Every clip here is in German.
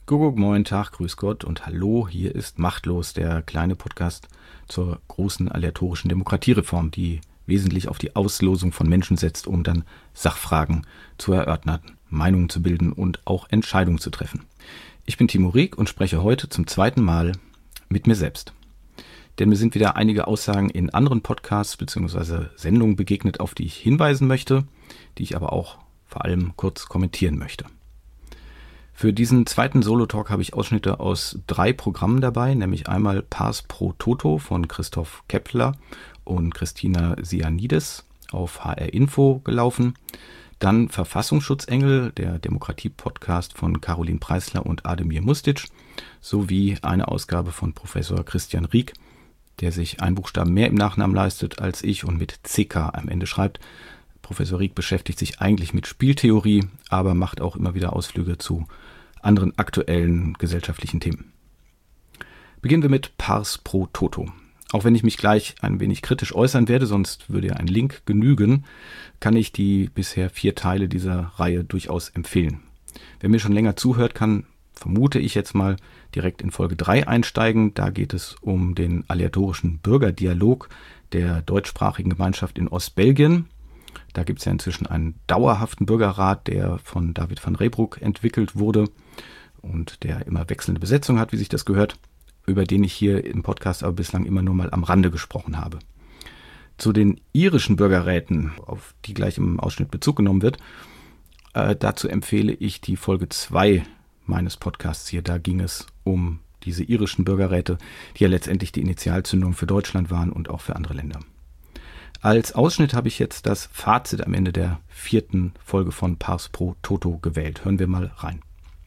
Kuckuck, moin, Tag, grüß Gott und hallo, hier ist Machtlos, der kleine Podcast zur großen aleatorischen Demokratiereform, die wesentlich auf die Auslosung von Menschen setzt, um dann Sachfragen zu erörtern, Meinungen zu bilden und auch Entscheidungen zu treffen. Ich bin Timo Rieck und spreche heute zum zweiten Mal mit mir selbst. Denn mir sind wieder einige Aussagen in anderen Podcasts bzw. Sendungen begegnet, auf die ich hinweisen möchte, die ich aber auch vor allem kurz kommentieren möchte. Für diesen zweiten Solo-Talk habe ich Ausschnitte aus 3 Programmen dabei, nämlich einmal Pars pro Toto von Christoph Kepler und Christina Sianides auf HR Info gelaufen. Dann Verfassungsschutzengel, der Demokratie-Podcast von Caroline Preisler und Ademir Mustic, sowie eine Ausgabe von Professor Christian Rieck, der sich einen Buchstaben mehr im Nachnamen leistet als ich und mit CK am Ende schreibt. Professor Rieck beschäftigt sich eigentlich mit Spieltheorie, aber macht auch immer wieder Ausflüge zu anderen aktuellen gesellschaftlichen Themen. Beginnen wir mit Pars pro Toto. Auch wenn ich mich gleich ein wenig kritisch äußern werde, sonst würde ja ein Link genügen, kann ich die bisher 4 Teile dieser Reihe durchaus empfehlen. Wer mir schon länger zuhört, kann, vermute ich jetzt mal, direkt in Folge 3 einsteigen. Da geht es um den aleatorischen Bürgerdialog der deutschsprachigen Gemeinschaft in Ostbelgien. Da gibt es ja inzwischen einen dauerhaften Bürgerrat, der von David van Reybrouck entwickelt wurde und der immer wechselnde Besetzung hat, wie sich das gehört, über den ich hier im Podcast aber bislang immer nur mal am Rande gesprochen habe. Zu den irischen Bürgerräten, auf die gleich im Ausschnitt Bezug genommen wird, dazu empfehle ich die Folge 2 meines Podcasts hier. Da ging es um diese irischen Bürgerräte, die ja letztendlich die Initialzündung für Deutschland waren und auch für andere Länder. Als Ausschnitt habe ich jetzt das Fazit am Ende der 4. Folge von Pars pro Toto gewählt. Hören wir mal rein.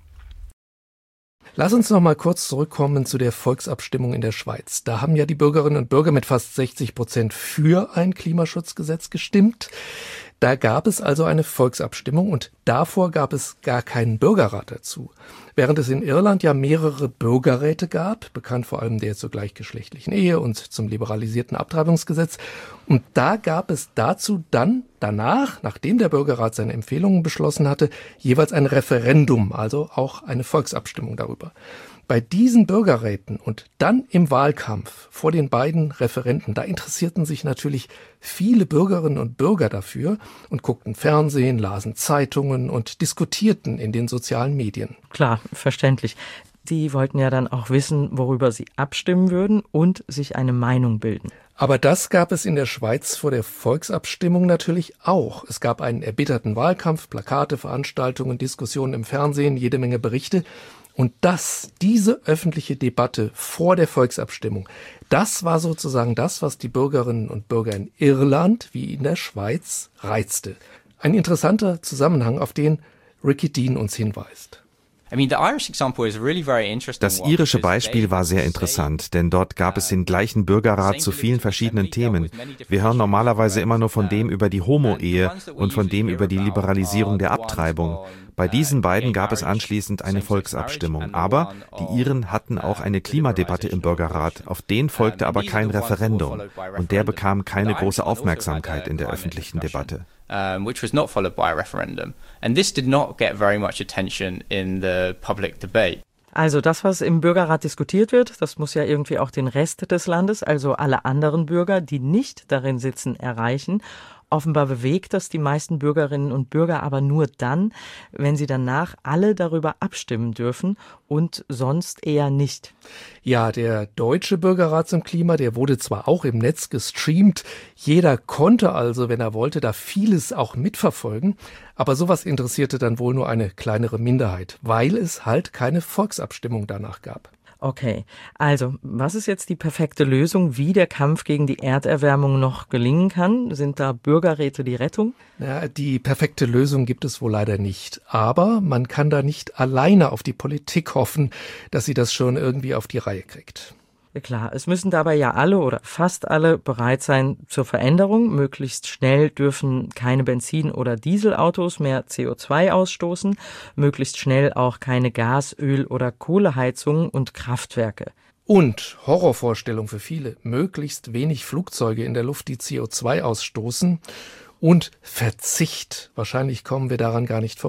Lass uns noch mal kurz zurückkommen zu der Volksabstimmung in der Schweiz. Da haben ja die Bürgerinnen und Bürger mit fast 60% für ein Klimaschutzgesetz gestimmt. Da gab es also eine Volksabstimmung und davor gab es gar keinen Bürgerrat dazu. Während es in Irland ja mehrere Bürgerräte gab, bekannt vor allem der zur gleichgeschlechtlichen Ehe und zum liberalisierten Abtreibungsgesetz. Und da gab es dazu dann danach, nachdem der Bürgerrat seine Empfehlungen beschlossen hatte, jeweils ein Referendum, also auch eine Volksabstimmung darüber. Bei diesen Bürgerräten und dann im Wahlkampf vor den beiden Referenden, da interessierten sich natürlich viele Bürgerinnen und Bürger dafür und guckten Fernsehen, lasen Zeitungen und diskutierten in den sozialen Medien. Klar, verständlich. Die wollten ja dann auch wissen, worüber sie abstimmen würden und sich eine Meinung bilden. Aber das gab es in der Schweiz vor der Volksabstimmung natürlich auch. Es gab einen erbitterten Wahlkampf, Plakate, Veranstaltungen, Diskussionen im Fernsehen, jede Menge Berichte. Und diese öffentliche Debatte vor der Volksabstimmung, das war sozusagen das, was die Bürgerinnen und Bürger in Irland wie in der Schweiz reizte. Ein interessanter Zusammenhang, auf den Ricky Dean uns hinweist. Das irische Beispiel war sehr interessant, denn dort gab es den gleichen Bürgerrat zu vielen verschiedenen Themen. Wir hören normalerweise immer nur von dem über die Homo-Ehe und von dem über die Liberalisierung der Abtreibung. Bei diesen beiden gab es anschließend eine Volksabstimmung. Aber die Iren hatten auch eine Klimadebatte im Bürgerrat. Auf den folgte aber kein Referendum. Und der bekam keine große Aufmerksamkeit in der öffentlichen Debatte. Which was not followed by a referendum. And this did not get very much attention in the public debate. Also das, was im Bürgerrat diskutiert wird, das muss ja irgendwie auch den Rest des Landes, also alle anderen Bürger, die nicht darin sitzen, erreichen. Offenbar bewegt das die meisten Bürgerinnen und Bürger aber nur dann, wenn sie danach alle darüber abstimmen dürfen und sonst eher nicht. Ja, der Deutsche Bürgerrat zum Klima, der wurde zwar auch im Netz gestreamt, jeder konnte also, wenn er wollte, da vieles auch mitverfolgen, aber sowas interessierte dann wohl nur eine kleinere Minderheit, weil es halt keine Volksabstimmung danach gab. Okay, also was ist jetzt die perfekte Lösung, wie der Kampf gegen die Erderwärmung noch gelingen kann? Sind da Bürgerräte die Rettung? Ja, die perfekte Lösung gibt es wohl leider nicht. Aber man kann da nicht alleine auf die Politik hoffen, dass sie das schon irgendwie auf die Reihe kriegt. Klar, es müssen dabei ja alle oder fast alle bereit sein zur Veränderung. Möglichst schnell dürfen keine Benzin- oder Dieselautos mehr CO2 ausstoßen. Möglichst schnell auch keine Gas-, Öl- oder Kohleheizungen und Kraftwerke. Und Horrorvorstellung für viele, möglichst wenig Flugzeuge in der Luft, die CO2 ausstoßen. Und Verzicht. Wahrscheinlich kommen wir daran gar nicht vorbei.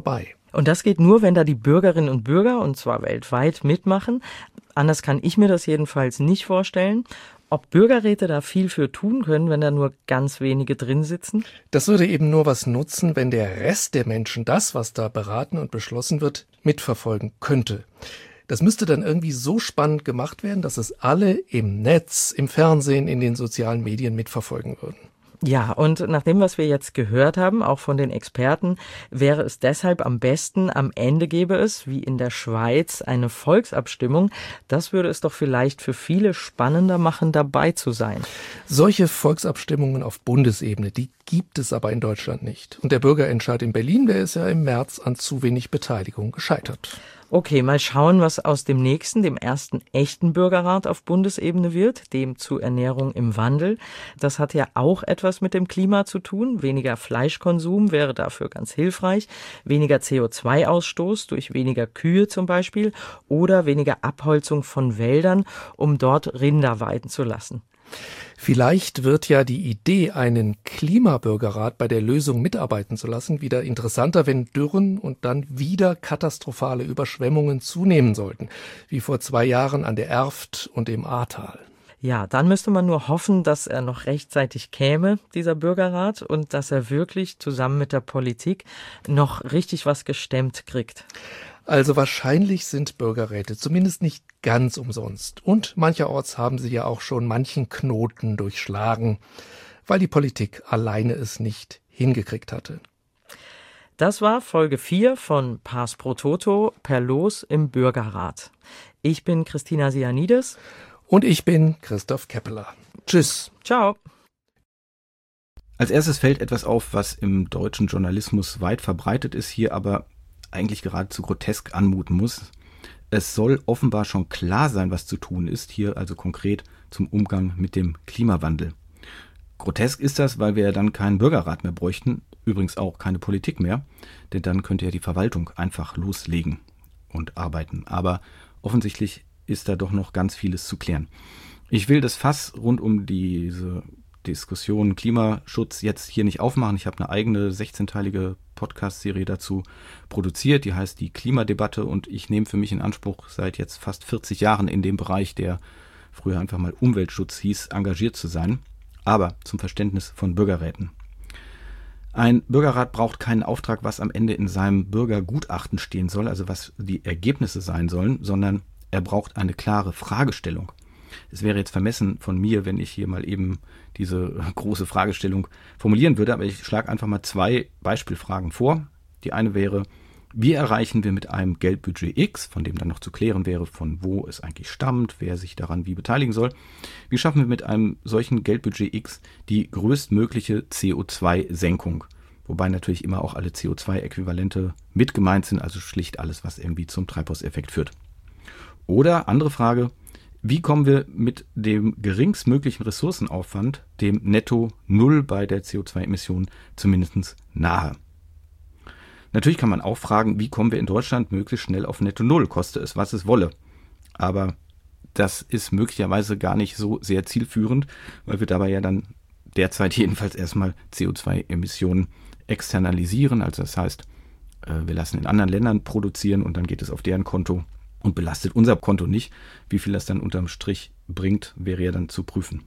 Und das geht nur, wenn da die Bürgerinnen und Bürger, und zwar weltweit, mitmachen. Anders kann ich mir das jedenfalls nicht vorstellen. Ob Bürgerräte da viel für tun können, wenn da nur ganz wenige drin sitzen? Das würde eben nur was nutzen, wenn der Rest der Menschen das, was da beraten und beschlossen wird, mitverfolgen könnte. Das müsste dann irgendwie so spannend gemacht werden, dass es alle im Netz, im Fernsehen, in den sozialen Medien mitverfolgen würden. Ja, und nach dem, was wir jetzt gehört haben, auch von den Experten, wäre es deshalb am besten, am Ende gäbe es, wie in der Schweiz, eine Volksabstimmung. Das würde es doch vielleicht für viele spannender machen, dabei zu sein. Solche Volksabstimmungen auf Bundesebene, die gibt es aber in Deutschland nicht. Und der Bürgerentscheid in Berlin, der ist ja im März an zu wenig Beteiligung gescheitert. Okay, mal schauen, was aus dem nächsten, dem ersten echten Bürgerrat auf Bundesebene wird, dem zu Ernährung im Wandel. Das hat ja auch etwas mit dem Klima zu tun. Weniger Fleischkonsum wäre dafür ganz hilfreich. Weniger CO2-Ausstoß durch weniger Kühe zum Beispiel oder weniger Abholzung von Wäldern, um dort Rinder weiden zu lassen. Vielleicht wird ja die Idee, einen Klimabürgerrat bei der Lösung mitarbeiten zu lassen, wieder interessanter, wenn Dürren und dann wieder katastrophale Überschwemmungen zunehmen sollten, wie vor 2 Jahren an der Erft und im Ahrtal. Ja, dann müsste man nur hoffen, dass er noch rechtzeitig käme, dieser Bürgerrat, und dass er wirklich zusammen mit der Politik noch richtig was gestemmt kriegt. Also wahrscheinlich sind Bürgerräte zumindest nicht ganz umsonst. Und mancherorts haben sie ja auch schon manchen Knoten durchschlagen, weil die Politik alleine es nicht hingekriegt hatte. Das war Folge 4 von Pars pro Toto per Los im Bürgerrat. Ich bin Christina Sianides. Und ich bin Christoph Keppeler. Tschüss. Ciao. Als erstes fällt etwas auf, was im deutschen Journalismus weit verbreitet ist, hier aber eigentlich geradezu grotesk anmuten muss. Es soll offenbar schon klar sein, was zu tun ist, hier also konkret zum Umgang mit dem Klimawandel. Grotesk ist das, weil wir ja dann keinen Bürgerrat mehr bräuchten, übrigens auch keine Politik mehr, denn dann könnte ja die Verwaltung einfach loslegen und arbeiten. Aber offensichtlich ist da doch noch ganz vieles zu klären. Ich will das Fass rund um diese Diskussion Klimaschutz jetzt hier nicht aufmachen. Ich habe eine eigene 16-teilige Podcast-Serie dazu produziert, die heißt die Klimadebatte, und ich nehme für mich in Anspruch, seit jetzt fast 40 Jahren in dem Bereich, der früher einfach mal Umweltschutz hieß, engagiert zu sein. Aber zum Verständnis von Bürgerräten. Ein Bürgerrat braucht keinen Auftrag, was am Ende in seinem Bürgergutachten stehen soll, also was die Ergebnisse sein sollen, sondern er braucht eine klare Fragestellung. Es wäre jetzt vermessen von mir, wenn ich hier mal eben diese große Fragestellung formulieren würde, aber ich schlage einfach mal 2 Beispielfragen vor. Die eine wäre, wie erreichen wir mit einem Geldbudget X, von dem dann noch zu klären wäre, von wo es eigentlich stammt, wer sich daran wie beteiligen soll, wie schaffen wir mit einem solchen Geldbudget X die größtmögliche CO2-Senkung? Wobei natürlich immer auch alle CO2-Äquivalente mit gemeint sind, also schlicht alles, was irgendwie zum Treibhauseffekt führt. Oder andere Frage, wie kommen wir mit dem geringstmöglichen Ressourcenaufwand dem Netto Null bei der CO2-Emission zumindest nahe? Natürlich kann man auch fragen, wie kommen wir in Deutschland möglichst schnell auf Netto Null, koste es, was es wolle. Aber das ist möglicherweise gar nicht so sehr zielführend, weil wir dabei ja dann derzeit jedenfalls erstmal CO2-Emissionen externalisieren. Also das heißt, wir lassen in anderen Ländern produzieren und dann geht es auf deren Konto und belastet unser Konto nicht. Wie viel das dann unterm Strich bringt, wäre ja dann zu prüfen.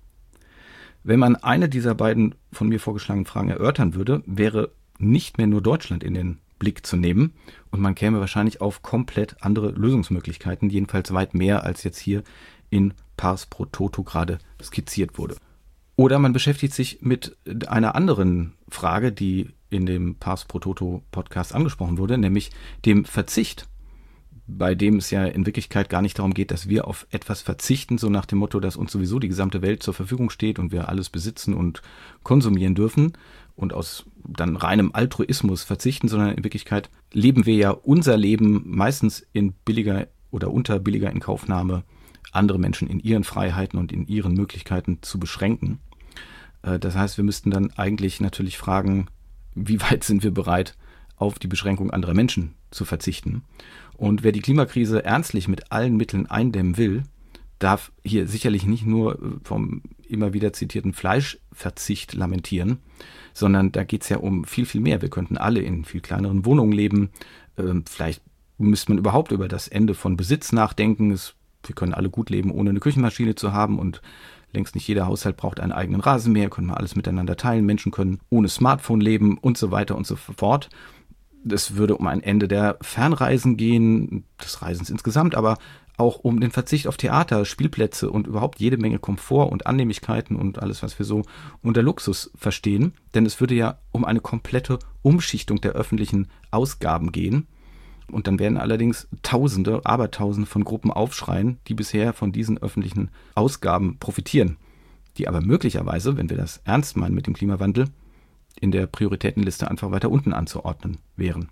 Wenn man eine dieser beiden von mir vorgeschlagenen Fragen erörtern würde, wäre nicht mehr nur Deutschland in den Blick zu nehmen und man käme wahrscheinlich auf komplett andere Lösungsmöglichkeiten, jedenfalls weit mehr, als jetzt hier in Pars pro Toto gerade skizziert wurde. Oder man beschäftigt sich mit einer anderen Frage, die in dem Pars pro Toto Podcast angesprochen wurde, nämlich dem Verzicht, bei dem es ja in Wirklichkeit gar nicht darum geht, dass wir auf etwas verzichten, so nach dem Motto, dass uns sowieso die gesamte Welt zur Verfügung steht und wir alles besitzen und konsumieren dürfen und aus dann reinem Altruismus verzichten, sondern in Wirklichkeit leben wir ja unser Leben meistens in billiger oder unter billiger Inkaufnahme, andere Menschen in ihren Freiheiten und in ihren Möglichkeiten zu beschränken. Das heißt, wir müssten dann eigentlich natürlich fragen, wie weit sind wir bereit, auf die Beschränkung anderer Menschen zu verzichten. Und wer die Klimakrise ernstlich mit allen Mitteln eindämmen will, darf hier sicherlich nicht nur vom immer wieder zitierten Fleischverzicht lamentieren, sondern da geht es ja um viel, viel mehr. Wir könnten alle in viel kleineren Wohnungen leben. Vielleicht müsste man überhaupt über das Ende von Besitz nachdenken. Wir können alle gut leben, ohne eine Küchenmaschine zu haben, und längst nicht jeder Haushalt braucht einen eigenen Rasenmäher, können wir alles miteinander teilen. Menschen können ohne Smartphone leben und so weiter und so fort. Es würde um ein Ende der Fernreisen gehen, des Reisens insgesamt, aber auch um den Verzicht auf Theater, Spielplätze und überhaupt jede Menge Komfort und Annehmlichkeiten und alles, was wir so unter Luxus verstehen. Denn es würde ja um eine komplette Umschichtung der öffentlichen Ausgaben gehen. Und dann werden allerdings Tausende, Abertausende von Gruppen aufschreien, die bisher von diesen öffentlichen Ausgaben profitieren, die aber möglicherweise, wenn wir das ernst meinen mit dem Klimawandel, in der Prioritätenliste einfach weiter unten anzuordnen wären.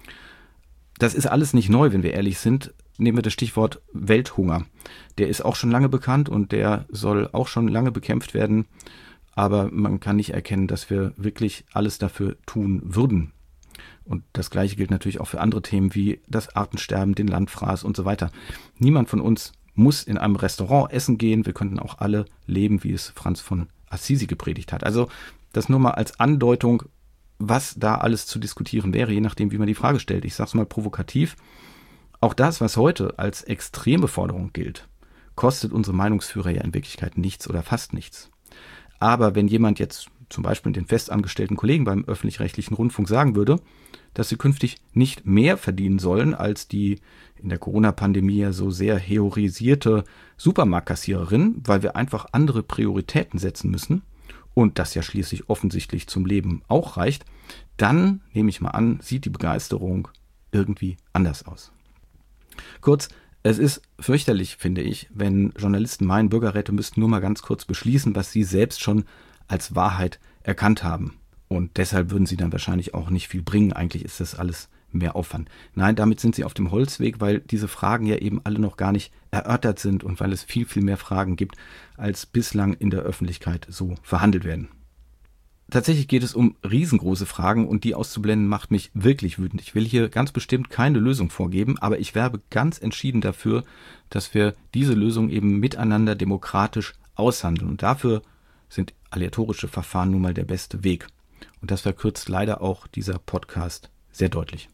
Das ist alles nicht neu, wenn wir ehrlich sind. Nehmen wir das Stichwort Welthunger. Der ist auch schon lange bekannt und der soll auch schon lange bekämpft werden. Aber man kann nicht erkennen, dass wir wirklich alles dafür tun würden. Und das Gleiche gilt natürlich auch für andere Themen wie das Artensterben, den Landfraß und so weiter. Niemand von uns muss in einem Restaurant essen gehen. Wir könnten auch alle leben, wie es Franz von Assisi gepredigt hat. Also das nur mal als Andeutung, was da alles zu diskutieren wäre, je nachdem, wie man die Frage stellt. Ich sage es mal provokativ. Auch das, was heute als extreme Forderung gilt, kostet unsere Meinungsführer ja in Wirklichkeit nichts oder fast nichts. Aber wenn jemand jetzt zum Beispiel den festangestellten Kollegen beim öffentlich-rechtlichen Rundfunk sagen würde, dass sie künftig nicht mehr verdienen sollen als die in der Corona-Pandemie ja so sehr heroisierte Supermarktkassiererin, weil wir einfach andere Prioritäten setzen müssen und das ja schließlich offensichtlich zum Leben auch reicht, dann, nehme ich mal an, sieht die Begeisterung irgendwie anders aus. Kurz, es ist fürchterlich, finde ich, wenn Journalisten meinen, Bürgerräte müssten nur mal ganz kurz beschließen, was sie selbst schon als Wahrheit erkannt haben. Und deshalb würden sie dann wahrscheinlich auch nicht viel bringen. Eigentlich ist das alles mehr Aufwand. Nein, damit sind sie auf dem Holzweg, weil diese Fragen ja eben alle noch gar nicht erörtert sind und weil es viel, viel mehr Fragen gibt, als bislang in der Öffentlichkeit so verhandelt werden. Tatsächlich geht es um riesengroße Fragen und die auszublenden macht mich wirklich wütend. Ich will hier ganz bestimmt keine Lösung vorgeben, aber ich werbe ganz entschieden dafür, dass wir diese Lösung eben miteinander demokratisch aushandeln. Und dafür sind aleatorische Verfahren nun mal der beste Weg. Und das verkürzt leider auch dieser Podcast sehr deutlich.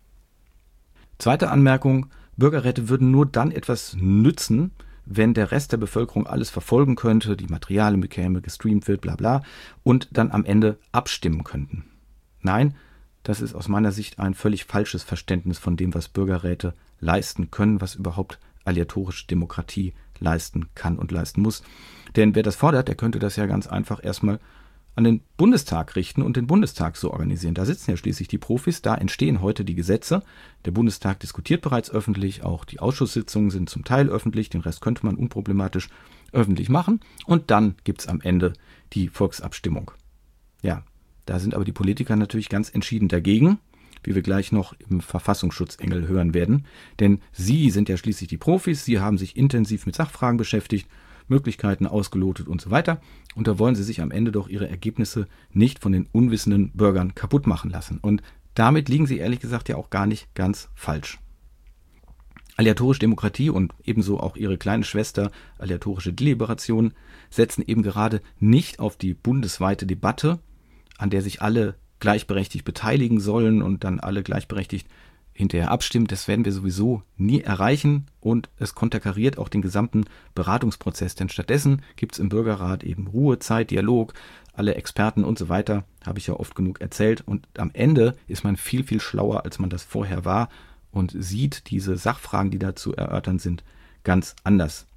Zweite Anmerkung, Bürgerräte würden nur dann etwas nützen, wenn der Rest der Bevölkerung alles verfolgen könnte, die Materialien bekäme, gestreamt wird, bla bla, und dann am Ende abstimmen könnten. Nein, das ist aus meiner Sicht ein völlig falsches Verständnis von dem, was Bürgerräte leisten können, was überhaupt aleatorische Demokratie leisten kann und leisten muss. Denn wer das fordert, der könnte das ja ganz einfach erstmal an den Bundestag richten und den Bundestag so organisieren. Da sitzen ja schließlich die Profis, da entstehen heute die Gesetze. Der Bundestag diskutiert bereits öffentlich, auch die Ausschusssitzungen sind zum Teil öffentlich, den Rest könnte man unproblematisch öffentlich machen. Und dann gibt es am Ende die Volksabstimmung. Ja, da sind aber die Politiker natürlich ganz entschieden dagegen, wie wir gleich noch im Verfassungsschutzengel hören werden. Denn sie sind ja schließlich die Profis, sie haben sich intensiv mit Sachfragen beschäftigt, Möglichkeiten ausgelotet und so weiter. Und da wollen sie sich am Ende doch ihre Ergebnisse nicht von den unwissenden Bürgern kaputt machen lassen. Und damit liegen sie ehrlich gesagt ja auch gar nicht ganz falsch. Aleatorische Demokratie und ebenso auch ihre kleine Schwester aleatorische Deliberation setzen eben gerade nicht auf die bundesweite Debatte, an der sich alle gleichberechtigt beteiligen sollen und dann alle gleichberechtigt hinterher abstimmen. Das werden wir sowieso nie erreichen und es konterkariert auch den gesamten Beratungsprozess, denn stattdessen gibt es im Bürgerrat eben Ruhe, Zeit, Dialog, alle Experten und so weiter, habe ich ja oft genug erzählt, und am Ende ist man viel, viel schlauer, als man das vorher war und sieht diese Sachfragen, die da zu erörtern sind, ganz anders.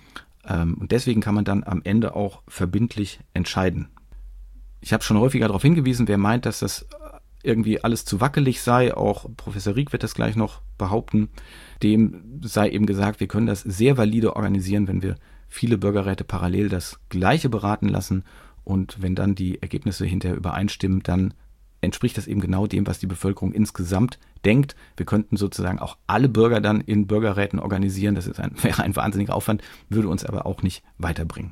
Und deswegen kann man dann am Ende auch verbindlich entscheiden. Ich habe schon häufiger darauf hingewiesen, wer meint, dass das irgendwie alles zu wackelig sei, auch Professor Rieck wird das gleich noch behaupten, dem sei eben gesagt, wir können das sehr valide organisieren, wenn wir viele Bürgerräte parallel das Gleiche beraten lassen, und wenn dann die Ergebnisse hinterher übereinstimmen, dann entspricht das eben genau dem, was die Bevölkerung insgesamt denkt. Wir könnten sozusagen auch alle Bürger dann in Bürgerräten organisieren, das wäre ein wahnsinniger Aufwand, würde uns aber auch nicht weiterbringen.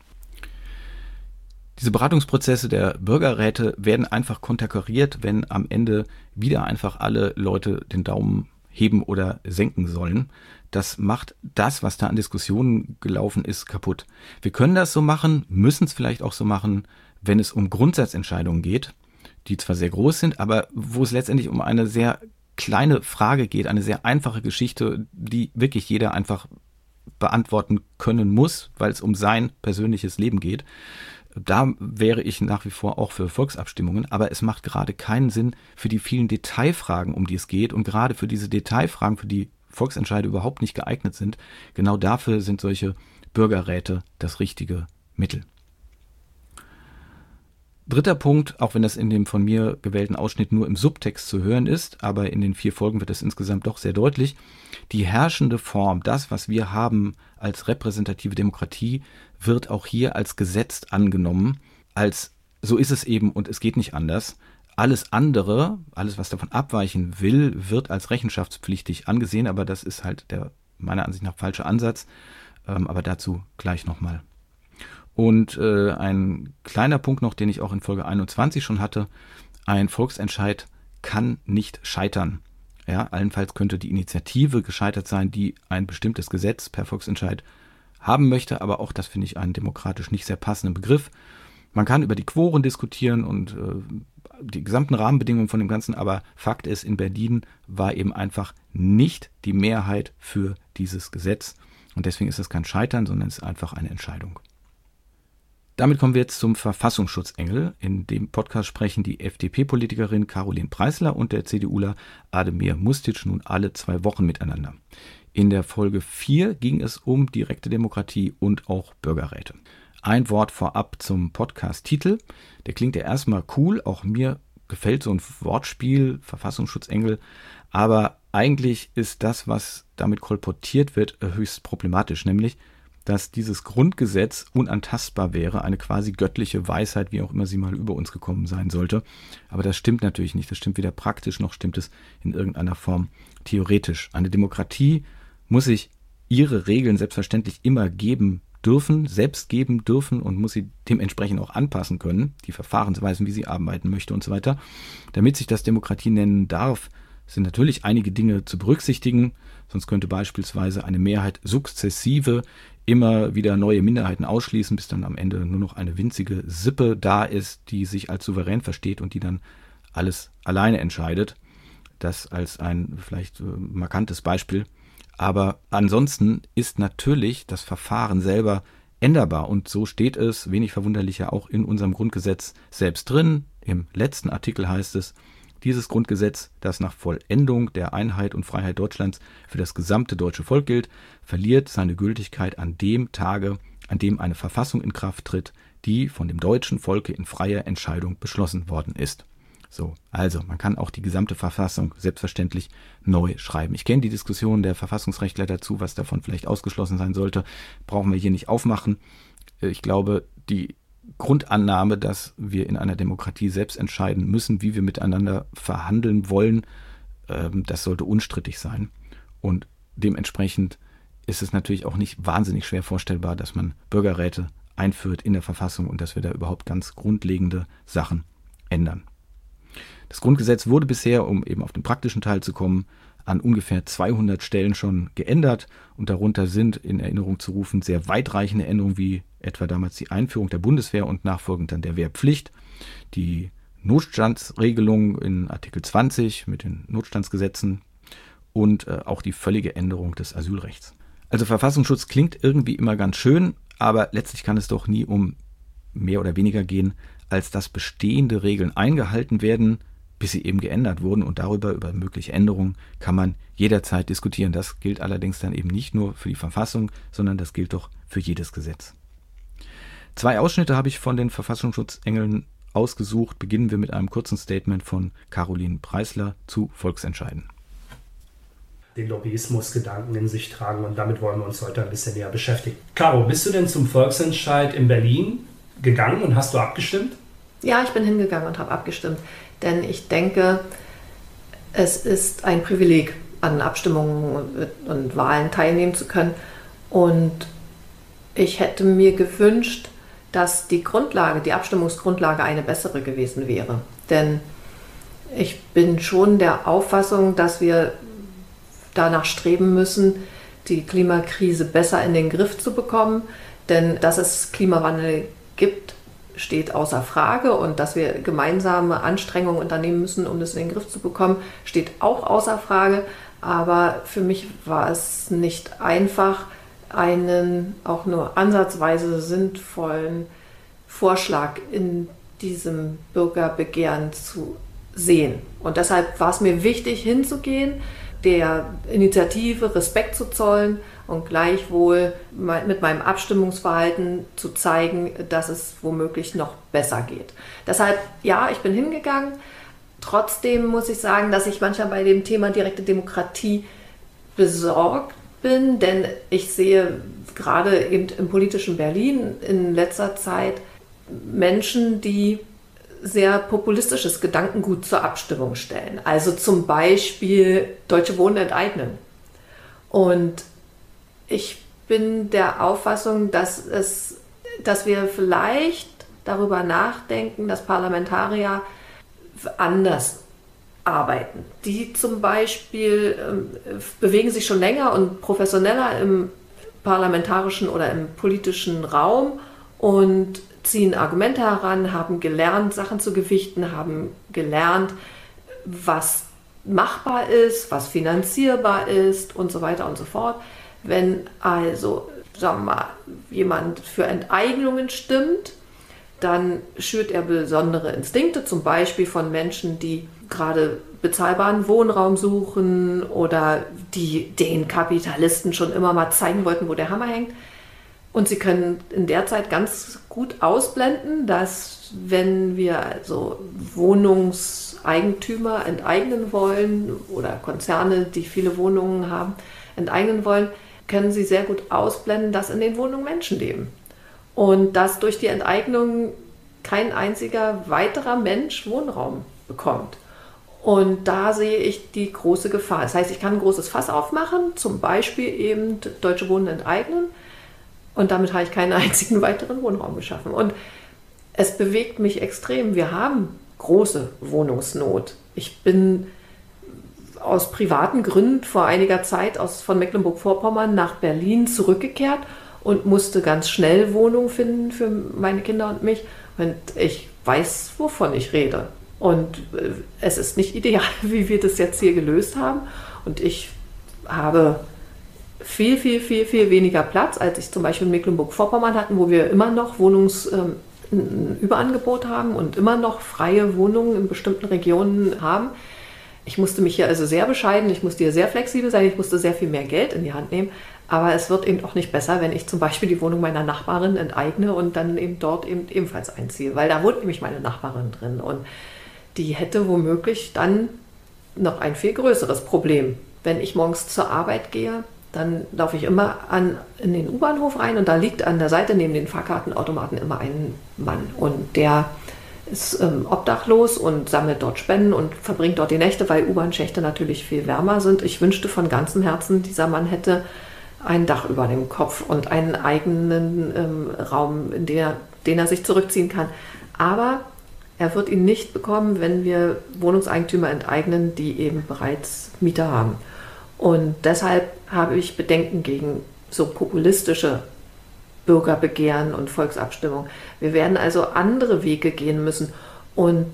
Diese Beratungsprozesse der Bürgerräte werden einfach konterkariert, wenn am Ende wieder einfach alle Leute den Daumen heben oder senken sollen. das macht das, was da an Diskussionen gelaufen ist, kaputt. Wir können das so machen, müssen es vielleicht auch so machen, wenn es um Grundsatzentscheidungen geht, die zwar sehr groß sind, aber wo es letztendlich um eine sehr kleine Frage geht, eine sehr einfache Geschichte, die wirklich jeder einfach beantworten können muss, weil es um sein persönliches Leben geht. Da wäre ich nach wie vor auch für Volksabstimmungen, aber es macht gerade keinen Sinn für die vielen Detailfragen, um die es geht, und gerade für diese Detailfragen, für die Volksentscheide überhaupt nicht geeignet sind. Genau dafür sind solche Bürgerräte das richtige Mittel. Dritter Punkt, auch wenn das in dem von mir gewählten Ausschnitt nur im Subtext zu hören ist, aber in den 4 Folgen wird es insgesamt doch sehr deutlich, die herrschende Form, das, was wir haben als repräsentative Demokratie, wird auch hier als Gesetz angenommen, als so ist es eben und es geht nicht anders. Alles andere, alles was davon abweichen will, wird als rechenschaftspflichtig angesehen, aber das ist halt der meiner Ansicht nach falsche Ansatz, aber dazu gleich nochmal. Und ein kleiner Punkt noch, den ich auch in Folge 21 schon hatte, ein Volksentscheid kann nicht scheitern. Ja, allenfalls könnte die Initiative gescheitert sein, die ein bestimmtes Gesetz per Volksentscheid haben möchte, aber auch das finde ich einen demokratisch nicht sehr passenden Begriff. Man kann über die Quoren diskutieren und die gesamten Rahmenbedingungen von dem Ganzen, aber Fakt ist, in Berlin war eben einfach nicht die Mehrheit für dieses Gesetz und deswegen ist es kein Scheitern, sondern es ist einfach eine Entscheidung. Damit kommen wir jetzt zum Verfassungsschutzengel. In dem Podcast sprechen die FDP-Politikerin Caroline Preisler und der CDUler Ademir Mustić nun alle 2 Wochen miteinander. In der Folge 4 ging es um direkte Demokratie und auch Bürgerräte. Ein Wort vorab zum Podcast-Titel. Der klingt ja erstmal cool, auch mir gefällt so ein Wortspiel, Verfassungsschutzengel, aber eigentlich ist das, was damit kolportiert wird, höchst problematisch, nämlich dass dieses Grundgesetz unantastbar wäre, eine quasi göttliche Weisheit, wie auch immer sie mal über uns gekommen sein sollte. Aber das stimmt natürlich nicht. Das stimmt weder praktisch, noch stimmt es in irgendeiner Form theoretisch. Eine Demokratie muss sich ihre Regeln selbstverständlich immer geben dürfen, selbst geben dürfen und muss sie dementsprechend auch anpassen können, die Verfahrensweisen, wie sie arbeiten möchte und so weiter. Damit sich das Demokratie nennen darf, sind natürlich einige Dinge zu berücksichtigen, sonst könnte beispielsweise eine Mehrheit sukzessive immer wieder neue Minderheiten ausschließen, bis dann am Ende nur noch eine winzige Sippe da ist, die sich als souverän versteht und die dann alles alleine entscheidet. Das als ein vielleicht markantes Beispiel. Aber ansonsten ist natürlich das Verfahren selber änderbar und so steht es, wenig verwunderlicher, auch in unserem Grundgesetz selbst drin. Im letzten Artikel heißt es, dieses Grundgesetz, das nach Vollendung der Einheit und Freiheit Deutschlands für das gesamte deutsche Volk gilt, verliert seine Gültigkeit an dem Tage, an dem eine Verfassung in Kraft tritt, die von dem deutschen Volke in freier Entscheidung beschlossen worden ist. So, also man kann auch die gesamte Verfassung selbstverständlich neu schreiben. Ich kenne die Diskussion der Verfassungsrechtler dazu, was davon vielleicht ausgeschlossen sein sollte, brauchen wir hier nicht aufmachen. Ich glaube, die Grundannahme, dass wir in einer Demokratie selbst entscheiden müssen, wie wir miteinander verhandeln wollen, das sollte unstrittig sein. Und dementsprechend ist es natürlich auch nicht wahnsinnig schwer vorstellbar, dass man Bürgerräte einführt in der Verfassung und dass wir da überhaupt ganz grundlegende Sachen ändern. Das Grundgesetz wurde bisher, um eben auf den praktischen Teil zu kommen, an ungefähr 200 Stellen schon geändert und darunter sind in Erinnerung zu rufen sehr weitreichende Änderungen wie etwa damals die Einführung der Bundeswehr und nachfolgend dann der Wehrpflicht, die Notstandsregelung in Artikel 20 mit den Notstandsgesetzen und auch die völlige Änderung des Asylrechts. Also Verfassungsschutz klingt irgendwie immer ganz schön, aber letztlich kann es doch nie um mehr oder weniger gehen, als dass bestehende Regeln eingehalten werden, bis sie eben geändert wurden und über mögliche Änderungen kann man jederzeit diskutieren. Das gilt allerdings dann eben nicht nur für die Verfassung, sondern das gilt doch für jedes Gesetz. 2 Ausschnitte habe ich von den Verfassungsschutzengeln ausgesucht. Beginnen wir mit einem kurzen Statement von Caroline Preisler zu Volksentscheiden. Den Lobbyismusgedanken in sich tragen und damit wollen wir uns heute ein bisschen näher beschäftigen. Caro, bist du denn zum Volksentscheid in Berlin gegangen und hast du abgestimmt? Ja, ich bin hingegangen und habe abgestimmt, denn ich denke, es ist ein Privileg, an Abstimmungen und Wahlen teilnehmen zu können und ich hätte mir gewünscht, dass die Abstimmungsgrundlage eine bessere gewesen wäre, denn ich bin schon der Auffassung, dass wir danach streben müssen, die Klimakrise besser in den Griff zu bekommen. Denn dass es Klimawandel gibt, steht außer Frage. Und dass wir gemeinsame Anstrengungen unternehmen müssen, um das in den Griff zu bekommen, steht auch außer Frage. Aber für mich war es nicht einfach, einen auch nur ansatzweise sinnvollen Vorschlag in diesem Bürgerbegehren zu sehen. Und deshalb war es mir wichtig, hinzugehen, der Initiative Respekt zu zollen und gleichwohl mit meinem Abstimmungsverhalten zu zeigen, dass es womöglich noch besser geht. Deshalb, ja, ich bin hingegangen. Trotzdem muss ich sagen, dass ich manchmal bei dem Thema direkte Demokratie besorgt bin, denn ich sehe gerade eben im politischen Berlin in letzter Zeit Menschen, die sehr populistisches Gedankengut zur Abstimmung stellen. Also zum Beispiel Deutsche Wohnen enteignen. Und ich bin der Auffassung, dass wir vielleicht darüber nachdenken, dass Parlamentarier anders arbeiten. Die zum Beispiel bewegen sich schon länger und professioneller im parlamentarischen oder im politischen Raum und ziehen Argumente heran, haben gelernt, Sachen zu gewichten, haben gelernt, was machbar ist, was finanzierbar ist und so weiter und so fort. Wenn also, sagen wir mal, jemand für Enteignungen stimmt, dann schürt er besondere Instinkte, zum Beispiel von Menschen, die gerade bezahlbaren Wohnraum suchen oder die den Kapitalisten schon immer mal zeigen wollten, wo der Hammer hängt. Und sie können in der Zeit ganz gut ausblenden, dass wenn wir also Wohnungseigentümer enteignen wollen oder Konzerne, die viele Wohnungen haben, enteignen wollen, können sie sehr gut ausblenden, dass in den Wohnungen Menschen leben. Und dass durch die Enteignung kein einziger weiterer Mensch Wohnraum bekommt. Und da sehe ich die große Gefahr. Das heißt, ich kann ein großes Fass aufmachen, zum Beispiel eben Deutsche Wohnen enteignen. Und damit habe ich keinen einzigen weiteren Wohnraum geschaffen. Und es bewegt mich extrem. Wir haben große Wohnungsnot. Ich bin aus privaten Gründen vor einiger Zeit von Mecklenburg-Vorpommern nach Berlin zurückgekehrt und musste ganz schnell Wohnungen finden für meine Kinder und mich. Und ich weiß, wovon ich rede. Und es ist nicht ideal, wie wir das jetzt hier gelöst haben. Und ich habe viel, viel, viel, viel weniger Platz, als ich zum Beispiel in Mecklenburg-Vorpommern hatten, wo wir immer noch Wohnungsüberangebot haben und immer noch freie Wohnungen in bestimmten Regionen haben. Ich musste mich hier also sehr bescheiden, ich musste hier sehr flexibel sein, ich musste sehr viel mehr Geld in die Hand nehmen. Aber es wird eben auch nicht besser, wenn ich zum Beispiel die Wohnung meiner Nachbarin enteigne und dann eben dort ebenfalls einziehe. Weil da wohnt nämlich meine Nachbarin drin. Und die hätte womöglich dann noch ein viel größeres Problem. Wenn ich morgens zur Arbeit gehe, dann laufe ich immer in den U-Bahnhof rein und da liegt an der Seite neben den Fahrkartenautomaten immer ein Mann. Und der ist obdachlos und sammelt dort Spenden und verbringt dort die Nächte, weil U-Bahn-Schächte natürlich viel wärmer sind. Ich wünschte von ganzem Herzen, dieser Mann hätte ein Dach über dem Kopf und einen eigenen Raum, in den er sich zurückziehen kann. Aber er wird ihn nicht bekommen, wenn wir Wohnungseigentümer enteignen, die eben bereits Mieter haben. Und deshalb habe ich Bedenken gegen so populistische Bürgerbegehren und Volksabstimmung. Wir werden also andere Wege gehen müssen. Und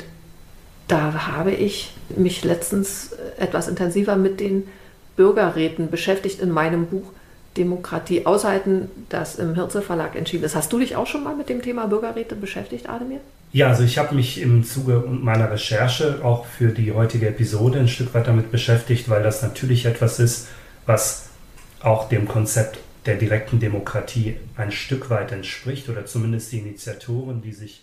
da habe ich mich letztens etwas intensiver mit den Bürgerräten beschäftigt in meinem Buch Demokratie aushalten, das im Hirzel Verlag erschienen ist. Hast du dich auch schon mal mit dem Thema Bürgerräte beschäftigt, Ademir? Ja, also ich habe mich im Zuge meiner Recherche auch für die heutige Episode ein Stück weit damit beschäftigt, weil das natürlich etwas ist, was auch dem Konzept der direkten Demokratie ein Stück weit entspricht oder zumindest die Initiatoren, die sich...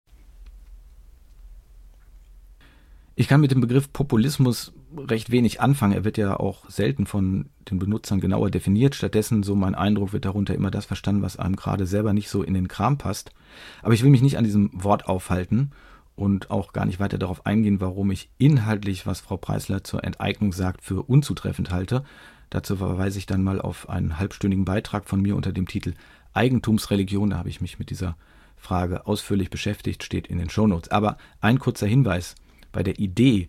Ich kann mit dem Begriff Populismus recht wenig anfangen. Er wird ja auch selten von den Benutzern genauer definiert. Stattdessen, so mein Eindruck, wird darunter immer das verstanden, was einem gerade selber nicht so in den Kram passt. Aber ich will mich nicht an diesem Wort aufhalten und auch gar nicht weiter darauf eingehen, warum ich inhaltlich, was Frau Preisler zur Enteignung sagt, für unzutreffend halte. Dazu verweise ich dann mal auf einen halbstündigen Beitrag von mir unter dem Titel Eigentumsreligion. Da habe ich mich mit dieser Frage ausführlich beschäftigt, steht in den Shownotes. Aber ein kurzer Hinweis: Bei der Idee,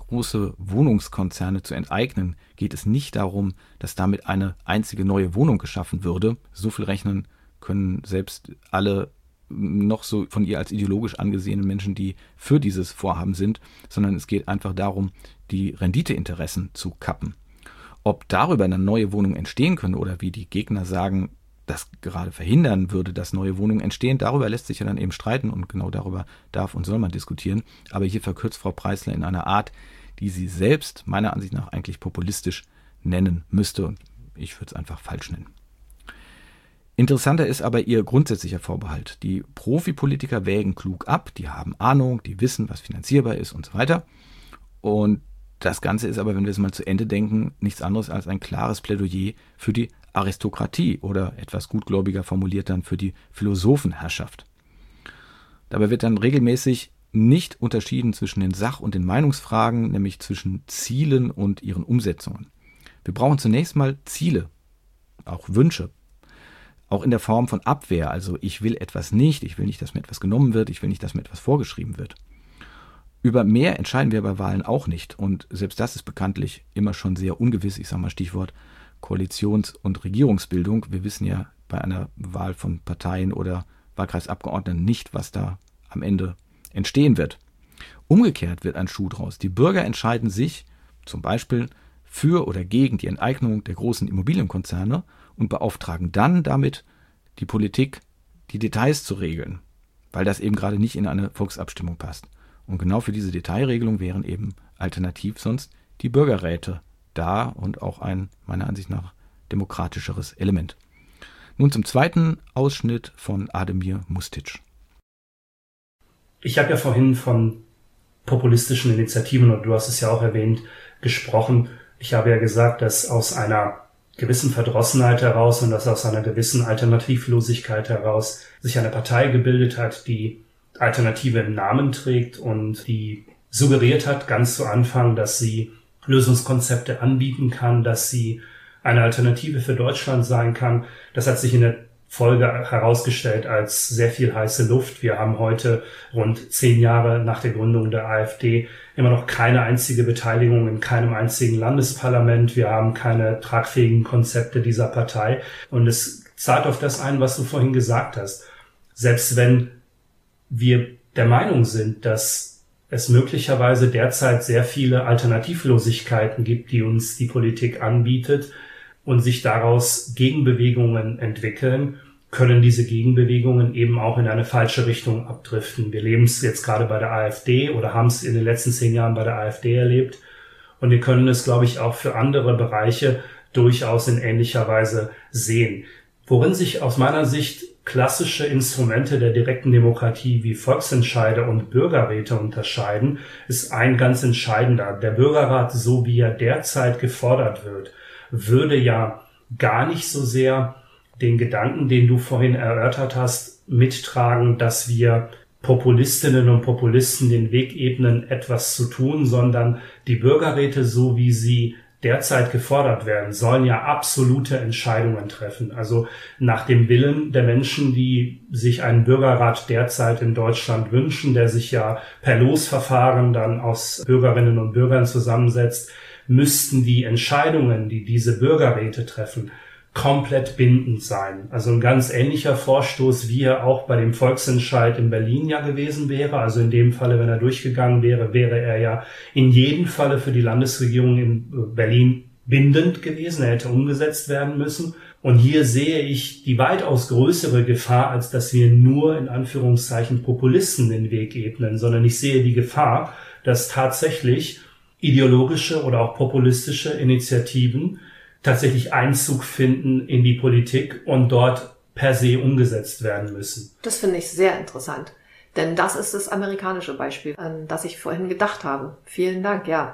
große Wohnungskonzerne zu enteignen, geht es nicht darum, dass damit eine einzige neue Wohnung geschaffen würde. So viel rechnen können selbst alle noch so von ihr als ideologisch angesehenen Menschen, die für dieses Vorhaben sind, sondern es geht einfach darum, die Renditeinteressen zu kappen. Ob darüber eine neue Wohnung entstehen können oder wie die Gegner sagen, das gerade verhindern würde, dass neue Wohnungen entstehen, darüber lässt sich ja dann eben streiten und genau darüber darf und soll man diskutieren. Aber hier verkürzt Frau Preissler in einer Art, die sie selbst meiner Ansicht nach eigentlich populistisch nennen müsste und ich würde es einfach falsch nennen. Interessanter ist aber ihr grundsätzlicher Vorbehalt. Die Profipolitiker wägen klug ab, die haben Ahnung, die wissen, was finanzierbar ist und so weiter. Und das Ganze ist aber, wenn wir es mal zu Ende denken, nichts anderes als ein klares Plädoyer für die Aristokratie oder etwas gutgläubiger formuliert dann für die Philosophenherrschaft. Dabei wird dann regelmäßig nicht unterschieden zwischen den Sach- und den Meinungsfragen, nämlich zwischen Zielen und ihren Umsetzungen. Wir brauchen zunächst mal Ziele, auch Wünsche, auch in der Form von Abwehr, also ich will etwas nicht, ich will nicht, dass mir etwas genommen wird, ich will nicht, dass mir etwas vorgeschrieben wird. Über mehr entscheiden wir bei Wahlen auch nicht und selbst das ist bekanntlich immer schon sehr ungewiss, ich sage mal Stichwort Koalitions- und Regierungsbildung. Wir wissen ja bei einer Wahl von Parteien oder Wahlkreisabgeordneten nicht, was da am Ende entstehen wird. Umgekehrt wird ein Schuh draus. Die Bürger entscheiden sich zum Beispiel für oder gegen die Enteignung der großen Immobilienkonzerne und beauftragen dann damit die Politik, die Details zu regeln, weil das eben gerade nicht in eine Volksabstimmung passt. Und genau für diese Detailregelung wären eben alternativ sonst die Bürgerräte da und auch ein, meiner Ansicht nach, demokratischeres Element. Nun zum zweiten Ausschnitt von Ademir Mustić. Ich habe ja vorhin von populistischen Initiativen, und du hast es ja auch erwähnt, gesprochen. Ich habe ja gesagt, dass aus einer gewissen Verdrossenheit heraus und dass aus einer gewissen Alternativlosigkeit heraus sich eine Partei gebildet hat, die Alternative im Namen trägt und die suggeriert hat, ganz zu Anfang, dass sie Lösungskonzepte anbieten kann, dass sie eine Alternative für Deutschland sein kann. Das hat sich in der Folge herausgestellt als sehr viel heiße Luft. Wir haben heute, rund 10 Jahre nach der Gründung der AfD, immer noch keine einzige Beteiligung in keinem einzigen Landesparlament. Wir haben keine tragfähigen Konzepte dieser Partei. Und es zahlt auf das ein, was du vorhin gesagt hast. Selbst wenn wir der Meinung sind, dass es möglicherweise derzeit sehr viele Alternativlosigkeiten gibt, die uns die Politik anbietet und sich daraus Gegenbewegungen entwickeln, können diese Gegenbewegungen eben auch in eine falsche Richtung abdriften. Wir leben es jetzt gerade bei der AfD oder haben es in den letzten 10 Jahren bei der AfD erlebt. Und wir können es, glaube ich, auch für andere Bereiche durchaus in ähnlicher Weise sehen. Worin sich aus meiner Sicht klassische Instrumente der direkten Demokratie wie Volksentscheide und Bürgerräte unterscheiden, ist ein ganz entscheidender. Der Bürgerrat, so wie er derzeit gefordert wird, würde ja gar nicht so sehr den Gedanken, den du vorhin erörtert hast, mittragen, dass wir Populistinnen und Populisten den Weg ebnen, etwas zu tun, sondern die Bürgerräte, so wie sie derzeit gefordert werden, sollen ja absolute Entscheidungen treffen. Also nach dem Willen der Menschen, die sich einen Bürgerrat derzeit in Deutschland wünschen, der sich ja per Losverfahren dann aus Bürgerinnen und Bürgern zusammensetzt, müssten die Entscheidungen, die diese Bürgerräte treffen, komplett bindend sein. Also ein ganz ähnlicher Vorstoß, wie er auch bei dem Volksentscheid in Berlin ja gewesen wäre. Also in dem Falle, wenn er durchgegangen wäre, wäre er ja in jedem Falle für die Landesregierung in Berlin bindend gewesen. Er hätte umgesetzt werden müssen. Und hier sehe ich die weitaus größere Gefahr, als dass wir nur in Anführungszeichen Populisten den Weg ebnen, sondern ich sehe die Gefahr, dass tatsächlich ideologische oder auch populistische Initiativen tatsächlich Einzug finden in die Politik und dort per se umgesetzt werden müssen. Das finde ich sehr interessant, denn das ist das amerikanische Beispiel, an das ich vorhin gedacht habe. Vielen Dank, ja.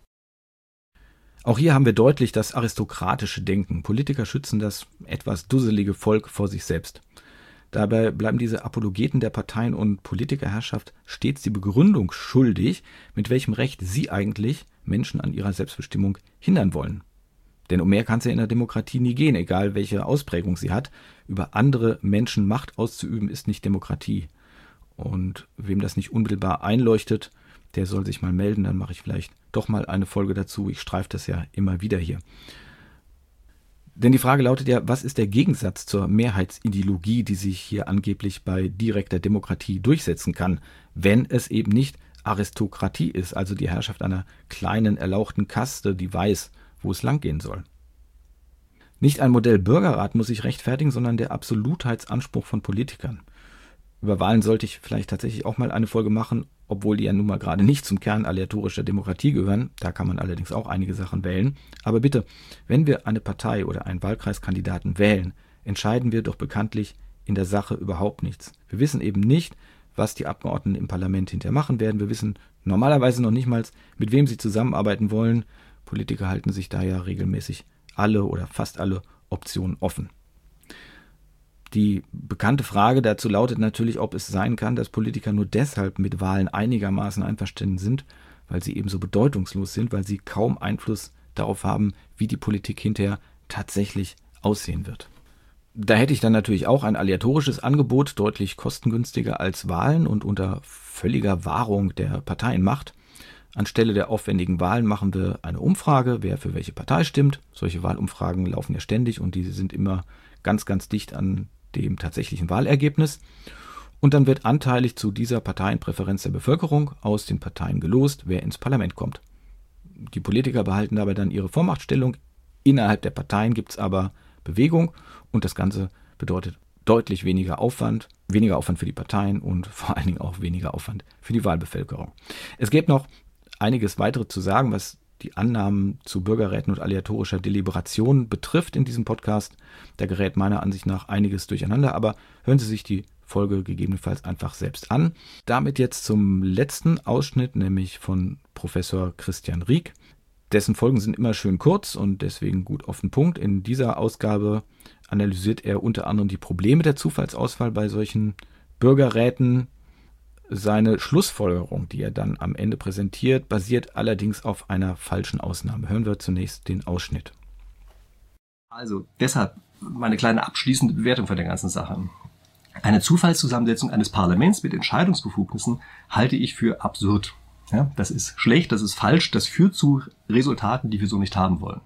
Auch hier haben wir deutlich das aristokratische Denken. Politiker schützen das etwas dusselige Volk vor sich selbst. Dabei bleiben diese Apologeten der Parteien- und Politikerherrschaft stets die Begründung schuldig, mit welchem Recht sie eigentlich Menschen an ihrer Selbstbestimmung hindern wollen. Denn um mehr kann es ja in der Demokratie nie gehen, egal welche Ausprägung sie hat. Über andere Menschen Macht auszuüben, ist nicht Demokratie. Und wem das nicht unmittelbar einleuchtet, der soll sich mal melden, dann mache ich vielleicht doch mal eine Folge dazu. Ich streife das ja immer wieder hier. Denn die Frage lautet ja, was ist der Gegensatz zur Mehrheitsideologie, die sich hier angeblich bei direkter Demokratie durchsetzen kann, wenn es eben nicht Aristokratie ist, also die Herrschaft einer kleinen, erlauchten Kaste, die weiß, wo es langgehen soll. Nicht ein Modell Bürgerrat muss sich rechtfertigen, sondern der Absolutheitsanspruch von Politikern. Über Wahlen sollte ich vielleicht tatsächlich auch mal eine Folge machen, obwohl die ja nun mal gerade nicht zum Kern aleatorischer Demokratie gehören. Da kann man allerdings auch einige Sachen wählen. Aber bitte, wenn wir eine Partei oder einen Wahlkreiskandidaten wählen, entscheiden wir doch bekanntlich in der Sache überhaupt nichts. Wir wissen eben nicht, was die Abgeordneten im Parlament hinterher machen werden. Wir wissen normalerweise noch nicht mal, mit wem sie zusammenarbeiten wollen. Politiker halten sich da ja regelmäßig alle oder fast alle Optionen offen. Die bekannte Frage dazu lautet natürlich, ob es sein kann, dass Politiker nur deshalb mit Wahlen einigermaßen einverstanden sind, weil sie eben so bedeutungslos sind, weil sie kaum Einfluss darauf haben, wie die Politik hinterher tatsächlich aussehen wird. Da hätte ich dann natürlich auch ein aleatorisches Angebot, deutlich kostengünstiger als Wahlen und unter völliger Wahrung der Parteienmacht. Anstelle der aufwendigen Wahlen machen wir eine Umfrage, wer für welche Partei stimmt. Solche Wahlumfragen laufen ja ständig und die sind immer ganz, ganz dicht an dem tatsächlichen Wahlergebnis. Und dann wird anteilig zu dieser Parteienpräferenz der Bevölkerung aus den Parteien gelost, wer ins Parlament kommt. Die Politiker behalten dabei dann ihre Vormachtstellung. Innerhalb der Parteien gibt es aber Bewegung und das Ganze bedeutet deutlich weniger Aufwand für die Parteien und vor allen Dingen auch weniger Aufwand für die Wahlbevölkerung. Es gäbe noch einiges weitere zu sagen, was die Annahmen zu Bürgerräten und aleatorischer Deliberation betrifft in diesem Podcast. Da gerät meiner Ansicht nach einiges durcheinander, aber hören Sie sich die Folge gegebenenfalls einfach selbst an. Damit jetzt zum letzten Ausschnitt, nämlich von Professor Christian Rieck. Dessen Folgen sind immer schön kurz und deswegen gut auf den Punkt. In dieser Ausgabe analysiert er unter anderem die Probleme der Zufallsauswahl bei solchen Bürgerräten. Seine Schlussfolgerung, die er dann am Ende präsentiert, basiert allerdings auf einer falschen Ausnahme. Hören wir zunächst den Ausschnitt. Also deshalb meine kleine abschließende Bewertung von der ganzen Sache. Eine Zufallszusammensetzung eines Parlaments mit Entscheidungsbefugnissen halte ich für absurd. Ja, das ist schlecht, das ist falsch, das führt zu Resultaten, die wir so nicht haben wollen.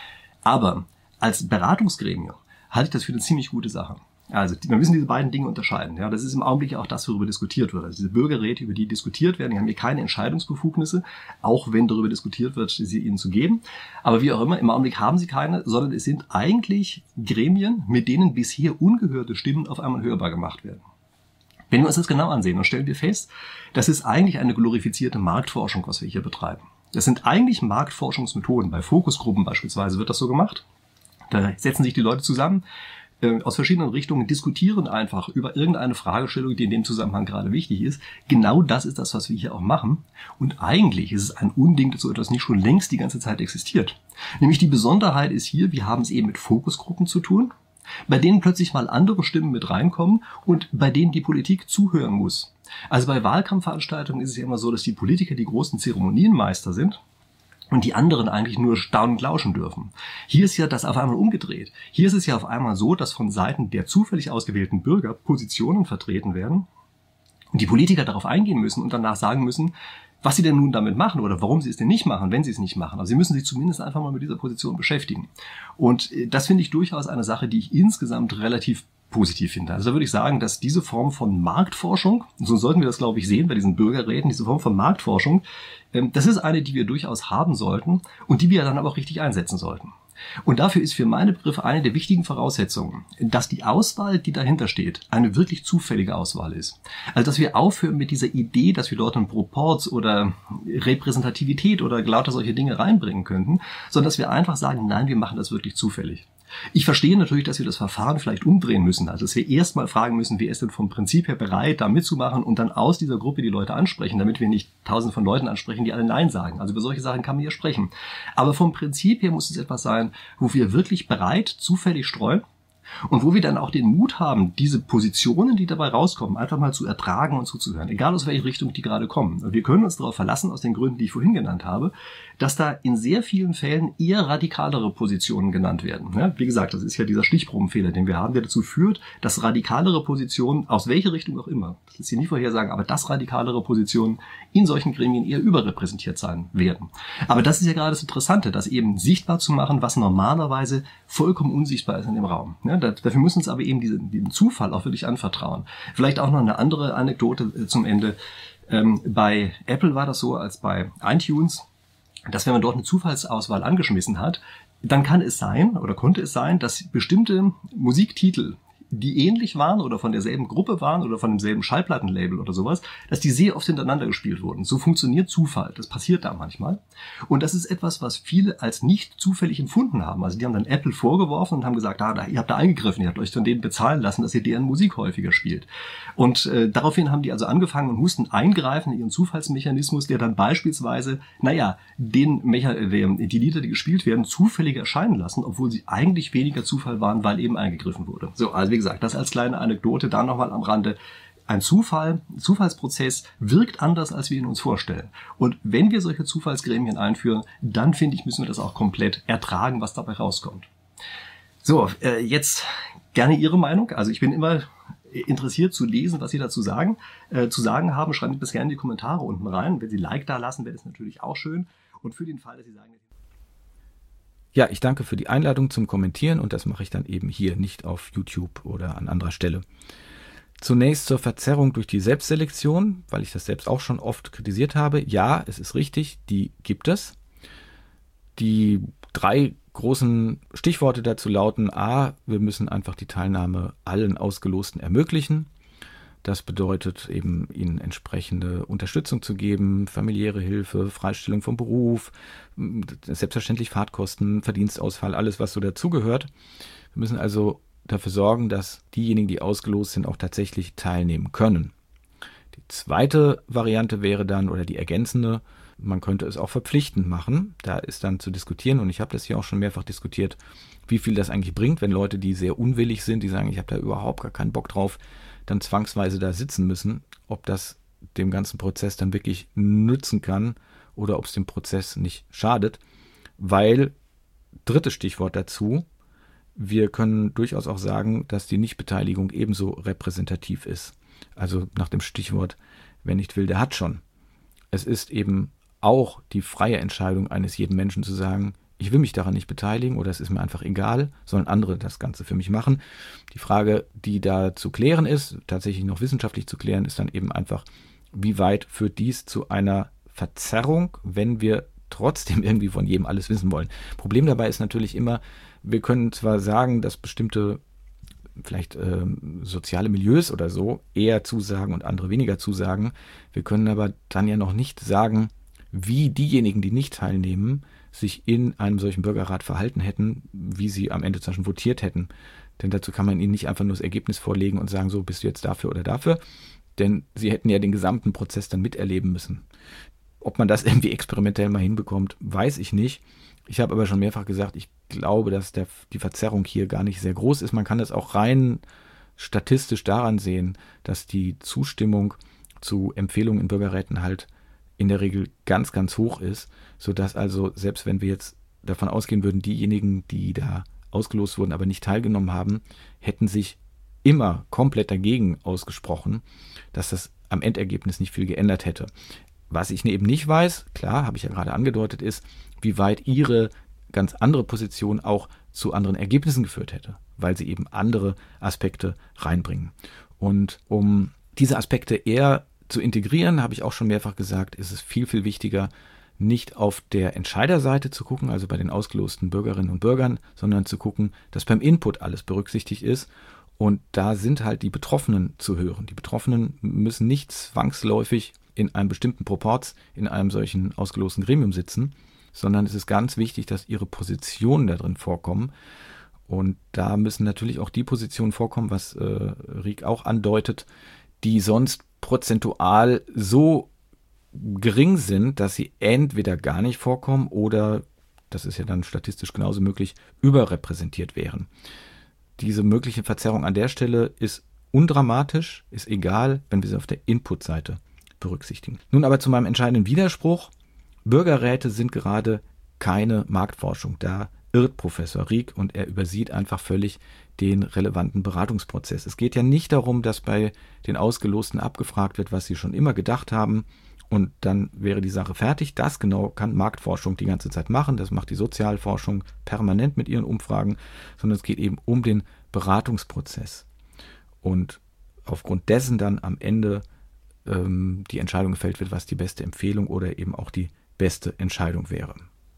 Aber als Beratungsgremium halte ich das für eine ziemlich gute Sache. Also wir müssen diese beiden Dinge unterscheiden. Ja, das ist im Augenblick auch das, worüber diskutiert wird. Also diese Bürgerräte, über die diskutiert werden, die haben hier keine Entscheidungsbefugnisse, auch wenn darüber diskutiert wird, sie ihnen zu geben. Aber wie auch immer, im Augenblick haben sie keine, sondern es sind eigentlich Gremien, mit denen bisher ungehörte Stimmen auf einmal hörbar gemacht werden. Wenn wir uns das genau ansehen, dann stellen wir fest, das ist eigentlich eine glorifizierte Marktforschung, was wir hier betreiben. Das sind eigentlich Marktforschungsmethoden. Bei Fokusgruppen beispielsweise wird das so gemacht. Da setzen sich die Leute zusammen, aus verschiedenen Richtungen, diskutieren einfach über irgendeine Fragestellung, die in dem Zusammenhang gerade wichtig ist. Genau das ist das, was wir hier auch machen. Und eigentlich ist es ein Unding, dass so etwas nicht schon längst die ganze Zeit existiert. Nämlich die Besonderheit ist hier, wir haben es eben mit Fokusgruppen zu tun, bei denen plötzlich mal andere Stimmen mit reinkommen und bei denen die Politik zuhören muss. Also bei Wahlkampfveranstaltungen ist es ja immer so, dass die Politiker die großen Zeremonienmeister sind und die anderen eigentlich nur staunend lauschen dürfen. Hier ist ja das auf einmal umgedreht. Hier ist es ja auf einmal so, dass von Seiten der zufällig ausgewählten Bürger Positionen vertreten werden und die Politiker darauf eingehen müssen und danach sagen müssen, was sie denn nun damit machen oder warum sie es denn nicht machen, wenn sie es nicht machen. Also sie müssen sich zumindest einfach mal mit dieser Position beschäftigen. Und das finde ich durchaus eine Sache, die ich insgesamt relativ positiv finde. Also da würde ich sagen, dass diese Form von Marktforschung, so sollten wir das, glaube ich, sehen bei diesen Bürgerräten, diese Form von Marktforschung, das ist eine, die wir durchaus haben sollten und die wir dann aber auch richtig einsetzen sollten. Und dafür ist für meine Begriffe eine der wichtigen Voraussetzungen, dass die Auswahl, die dahinter steht, eine wirklich zufällige Auswahl ist. Also dass wir aufhören mit dieser Idee, dass wir dort einen Proporz oder Repräsentativität oder lauter solche Dinge reinbringen könnten, sondern dass wir einfach sagen, nein, wir machen das wirklich zufällig. Ich verstehe natürlich, dass wir das Verfahren vielleicht umdrehen müssen. Also dass wir erstmal fragen müssen, wer ist denn vom Prinzip her bereit, da mitzumachen und dann aus dieser Gruppe die Leute ansprechen, damit wir nicht tausende von Leuten ansprechen, die alle Nein sagen. Also über solche Sachen kann man hier sprechen. Aber vom Prinzip her muss es etwas sein, wo wir wirklich bereit zufällig streuen, Und wo wir dann auch den Mut haben, diese Positionen, die dabei rauskommen, einfach mal zu ertragen und zuzuhören, egal aus welcher Richtung die gerade kommen. Und wir können uns darauf verlassen, aus den Gründen, die ich vorhin genannt habe, dass da in sehr vielen Fällen eher radikalere Positionen genannt werden. Ja, wie gesagt, das ist ja dieser Stichprobenfehler, den wir haben, der dazu führt, dass radikalere Positionen, aus welcher Richtung auch immer, das lässt sich nie vorhersagen, aber dass radikalere Positionen in solchen Gremien eher überrepräsentiert sein werden. Aber das ist ja gerade das Interessante, das eben sichtbar zu machen, was normalerweise vollkommen unsichtbar ist in dem Raum. Ja, dafür müssen wir uns aber eben diesen Zufall auch wirklich anvertrauen. Vielleicht auch noch eine andere Anekdote zum Ende. Bei Apple war das so, als bei iTunes, dass wenn man dort eine Zufallsauswahl angeschmissen hat, dann konnte es sein, dass bestimmte Musiktitel, die ähnlich waren oder von derselben Gruppe waren oder von demselben Schallplattenlabel oder sowas, dass die sehr oft hintereinander gespielt wurden. So funktioniert Zufall. Das passiert da manchmal. Und das ist etwas, was viele als nicht zufällig empfunden haben. Also die haben dann Apple vorgeworfen und haben gesagt, ihr habt da eingegriffen, ihr habt euch von denen bezahlen lassen, dass ihr deren Musik häufiger spielt. Und daraufhin haben die also angefangen und mussten eingreifen in ihren Zufallsmechanismus, der dann beispielsweise, die Lieder, die gespielt werden, zufällig erscheinen lassen, obwohl sie eigentlich weniger Zufall waren, weil eben eingegriffen wurde. So, also wie gesagt, das als kleine Anekdote, da nochmal am Rande. Ein Zufallsprozess wirkt anders, als wir ihn uns vorstellen. Und wenn wir solche Zufallsgremien einführen, dann finde ich, müssen wir das auch komplett ertragen, was dabei rauskommt. So, jetzt gerne Ihre Meinung. Also ich bin immer interessiert zu lesen, was Sie dazu sagen haben. Schreiben Sie das gerne in die Kommentare unten rein. Wenn Sie Like da lassen, wäre das natürlich auch schön. Und für den Fall, dass Sie sagen... Ja, ich danke für die Einladung zum Kommentieren und das mache ich dann eben hier, nicht auf YouTube oder an anderer Stelle. Zunächst zur Verzerrung durch die Selbstselektion, weil ich das selbst auch schon oft kritisiert habe. Ja, es ist richtig, die gibt es. Die 3 großen Stichworte dazu lauten: A, wir müssen einfach die Teilnahme allen Ausgelosten ermöglichen. Das bedeutet eben, ihnen entsprechende Unterstützung zu geben, familiäre Hilfe, Freistellung vom Beruf, selbstverständlich Fahrtkosten, Verdienstausfall, alles, was so dazugehört. Wir müssen also dafür sorgen, dass diejenigen, die ausgelost sind, auch tatsächlich teilnehmen können. Die zweite Variante wäre dann, oder die ergänzende, man könnte es auch verpflichtend machen. Da ist dann zu diskutieren, und ich habe das hier auch schon mehrfach diskutiert, wie viel das eigentlich bringt, wenn Leute, die sehr unwillig sind, die sagen, ich habe da überhaupt gar keinen Bock drauf, dann zwangsweise da sitzen müssen, ob das dem ganzen Prozess dann wirklich nützen kann oder ob es dem Prozess nicht schadet. Weil, drittes Stichwort dazu, wir können durchaus auch sagen, dass die Nichtbeteiligung ebenso repräsentativ ist. Also nach dem Stichwort, wer nicht will, der hat schon. Es ist eben auch die freie Entscheidung eines jeden Menschen zu sagen, ich will mich daran nicht beteiligen oder es ist mir einfach egal, sollen andere das Ganze für mich machen. Die Frage, die da zu klären ist, tatsächlich noch wissenschaftlich zu klären, ist dann eben einfach, wie weit führt dies zu einer Verzerrung, wenn wir trotzdem irgendwie von jedem alles wissen wollen. Problem dabei ist natürlich immer, wir können zwar sagen, dass bestimmte vielleicht soziale Milieus oder so eher zusagen und andere weniger zusagen. Wir können aber dann ja noch nicht sagen, wie diejenigen, die nicht teilnehmen, sich in einem solchen Bürgerrat verhalten hätten, wie sie am Ende zum Beispiel votiert hätten. Denn dazu kann man ihnen nicht einfach nur das Ergebnis vorlegen und sagen, so bist du jetzt dafür oder dafür. Denn sie hätten ja den gesamten Prozess dann miterleben müssen. Ob man das irgendwie experimentell mal hinbekommt, weiß ich nicht. Ich habe aber schon mehrfach gesagt, ich glaube, dass die Verzerrung hier gar nicht sehr groß ist. Man kann das auch rein statistisch daran sehen, dass die Zustimmung zu Empfehlungen in Bürgerräten halt in der Regel ganz, ganz hoch ist, sodass also, selbst wenn wir jetzt davon ausgehen würden, diejenigen, die da ausgelost wurden, aber nicht teilgenommen haben, hätten sich immer komplett dagegen ausgesprochen, dass das am Endergebnis nicht viel geändert hätte. Was ich eben nicht weiß, klar, habe ich ja gerade angedeutet, ist, wie weit ihre ganz andere Position auch zu anderen Ergebnissen geführt hätte, weil sie eben andere Aspekte reinbringen. Und um diese Aspekte eher zu integrieren, habe ich auch schon mehrfach gesagt, ist es viel, viel wichtiger, nicht auf der Entscheiderseite zu gucken, also bei den ausgelosten Bürgerinnen und Bürgern, sondern zu gucken, dass beim Input alles berücksichtigt ist. Und da sind halt die Betroffenen zu hören. Die Betroffenen müssen nicht zwangsläufig in einem bestimmten Proporz in einem solchen ausgelosten Gremium sitzen, sondern es ist ganz wichtig, dass ihre Positionen da drin vorkommen. Und da müssen natürlich auch die Positionen vorkommen, was Rieck auch andeutet, die sonst prozentual so gering sind, dass sie entweder gar nicht vorkommen oder, das ist ja dann statistisch genauso möglich, überrepräsentiert wären. diese mögliche Verzerrung an der Stelle ist undramatisch, ist egal, wenn wir sie auf der Input-Seite berücksichtigen. Nun aber zu meinem entscheidenden Widerspruch. Bürgerräte sind gerade keine Marktforschung. Da irrt Professor Rieck und er übersieht einfach völlig den relevanten Beratungsprozess. Es geht ja nicht darum, dass bei den Ausgelosten abgefragt wird, was sie schon immer gedacht haben und dann wäre die Sache fertig. Das genau kann Marktforschung die ganze Zeit machen. Das macht die Sozialforschung permanent mit ihren Umfragen, sondern es geht eben um den Beratungsprozess. Und aufgrund dessen dann am Ende die Entscheidung gefällt wird, was die beste Empfehlung oder eben auch die beste Entscheidung wäre.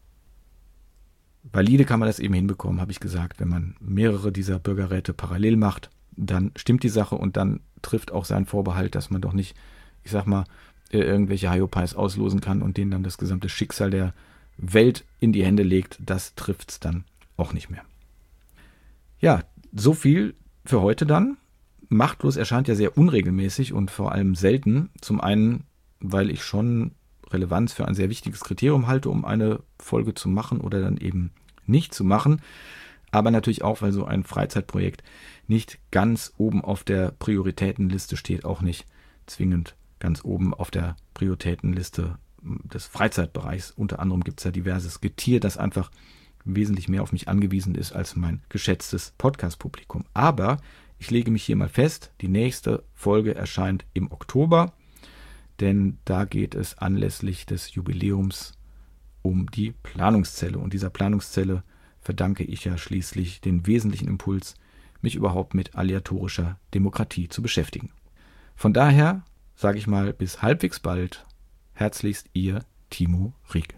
Valide kann man das eben hinbekommen, habe ich gesagt. Wenn man mehrere dieser Bürgerräte parallel macht, dann stimmt die Sache und dann trifft auch sein Vorbehalt, dass man doch nicht, ich sag mal, irgendwelche Hyopies auslosen kann und denen dann das gesamte Schicksal der Welt in die Hände legt. Das trifft es dann auch nicht mehr. Ja, so viel für heute dann. Machtlos erscheint ja sehr unregelmäßig und vor allem selten. Zum einen, weil ich schon Relevanz für ein sehr wichtiges Kriterium halte, um eine Folge zu machen oder dann eben nicht zu machen. Aber natürlich auch, weil so ein Freizeitprojekt nicht ganz oben auf der Prioritätenliste steht, auch nicht zwingend ganz oben auf der Prioritätenliste des Freizeitbereichs. Unter anderem gibt es ja diverses Getier, das einfach wesentlich mehr auf mich angewiesen ist als mein geschätztes Podcast-Publikum. Aber ich lege mich hier mal fest, die nächste Folge erscheint im Oktober, denn da geht es anlässlich des Jubiläums um die Planungszelle. Und dieser Planungszelle verdanke ich ja schließlich den wesentlichen Impuls, mich überhaupt mit aleatorischer Demokratie zu beschäftigen. Von daher sage ich mal bis halbwegs bald. Herzlichst Ihr Timo Rieck.